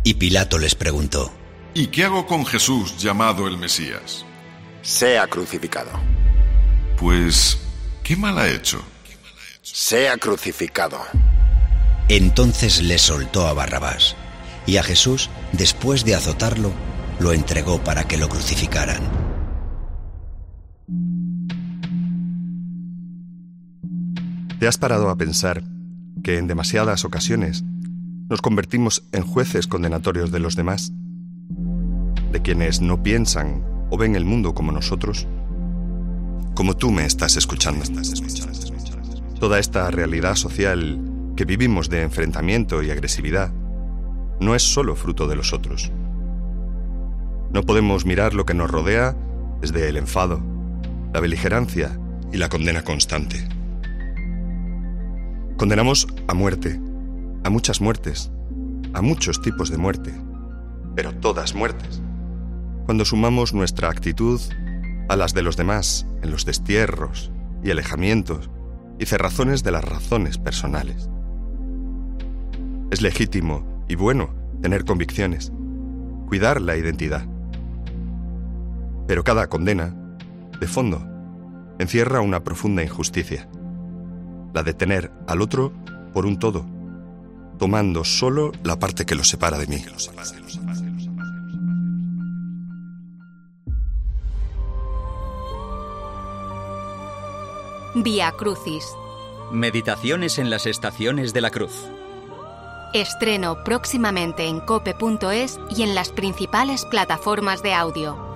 Y Pilato les preguntó: ¿Y qué hago con Jesús llamado el Mesías? Sea crucificado. Pues, ¿qué mal ha hecho? Sea crucificado. Entonces le soltó a Barrabás, y a Jesús, después de azotarlo, lo entregó para que lo crucificaran. ¿Te has parado a pensar que en demasiadas ocasiones nos convertimos en jueces condenatorios de los demás? De quienes no piensan o ven el mundo como nosotros. Como tú me estás escuchando. Toda esta realidad social que vivimos de enfrentamiento y agresividad no es solo fruto de los otros. No podemos mirar lo que nos rodea desde el enfado, la beligerancia y la condena constante. Condenamos a muerte, a muchas muertes, a muchos tipos de muerte, pero todas muertes. Cuando sumamos nuestra actitud a las de los demás en los destierros y alejamientos y cerrazones de las razones personales. Es legítimo y bueno tener convicciones, cuidar la identidad. Pero cada condena, de fondo, encierra una profunda injusticia, la de tener al otro por un todo, tomando solo la parte que lo separa de mí. Vía Crucis. Meditaciones en las estaciones de la cruz. Estreno próximamente en cope.es y en las principales plataformas de audio.